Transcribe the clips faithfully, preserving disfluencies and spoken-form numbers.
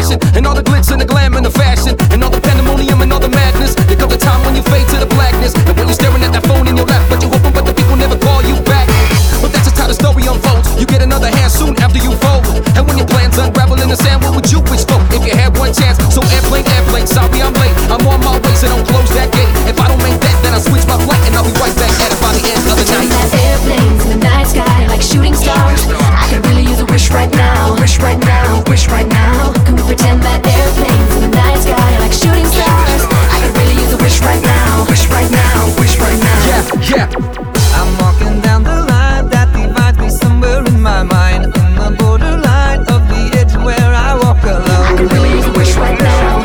passion, and all the glitz and the glam and the fashion, and all the pandemonium and all the madness. There comes a time when you fade to the blackness, and when you're staring at that phone in your lap, but you're hoping but the people never call you back. But that's just how the story unfolds. You get another hand soon after you fold, and when your plans unravel in the sand, what would you wish for if you had one chance? So airplane, airplane, sorry I'm late. I'm on my way, so don't close that gate. If I don't make that, then I'll switch my flight, and I'll be right back at it by the end of the night. Pretend that airplanes in the night sky like shooting stars. I could really use a wish right now, wish right now, wish right now. Can we pretend that airplanes in the night sky like shooting stars? I could really use a wish right now, wish right now, wish right now. Yeah, yeah. I'm walking down the line that divides me somewhere in my mind, in the borderline of the edge where I walk alone. I could really use a wish right now.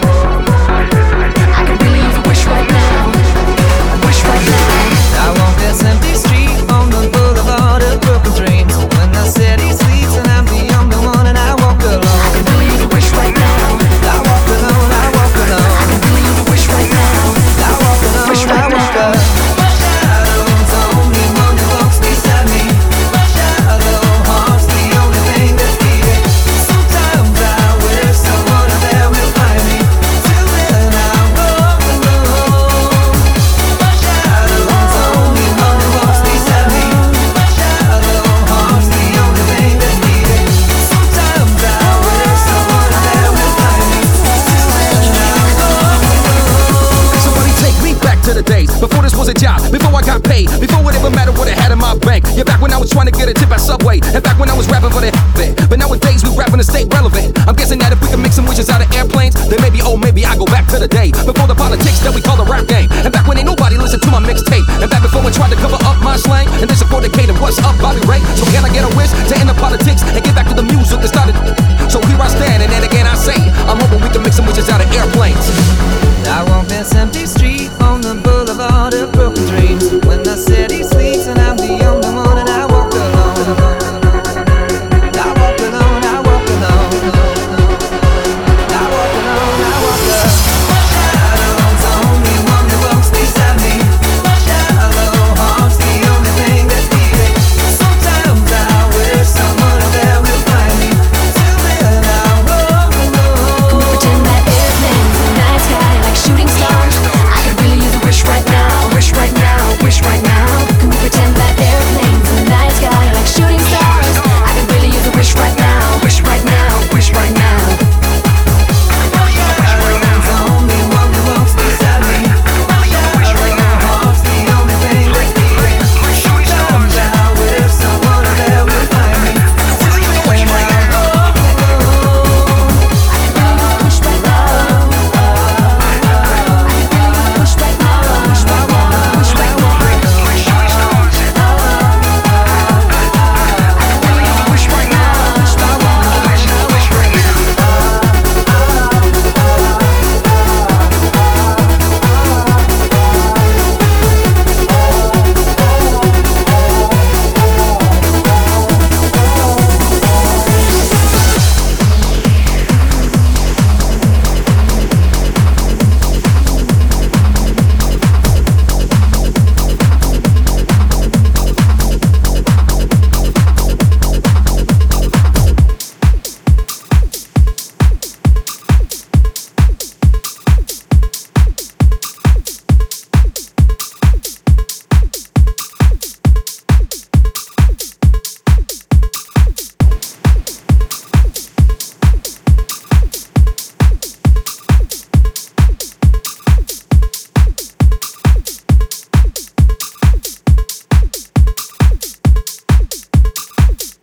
I could really use a wish right now, wish right now. I walk this empty street on the boulevard of broken dreams. When the city sleeps and I'm the only one and I walk alone. I could really use a wish right now. I walk alone, I walk alone. I could really use a wish right now. I walk alone, Wish I right walk now. alone. My shadow's the only one that walks beside me. My shadow haunts the only thing that's needed. Sometimes I wish someone out there will find me. Till then I walk alone. My shadow's the only one that walks beside me. My shadow haunts the only thing that's needed. Sometimes I wish someone out there will find me. Till then I walk alone. Somebody take me back to the days before this was a job, before I got paid, before it ever mattered what I had in my bank. Yeah, back when I was trying to get a tip at Subway, and back when I was rapping for the bit. But nowadays we rapping to stay relevant. I'm guessing that if we can make some wishes out of airplanes, then maybe, oh maybe I go back to the day before the politics that we call the rap game, and back when ain't nobody listened to my mixtape, and back before I tried to cover up my slang, and then support the Kate and what's up Bobby Ray. So can I get a wish to end the politics and get back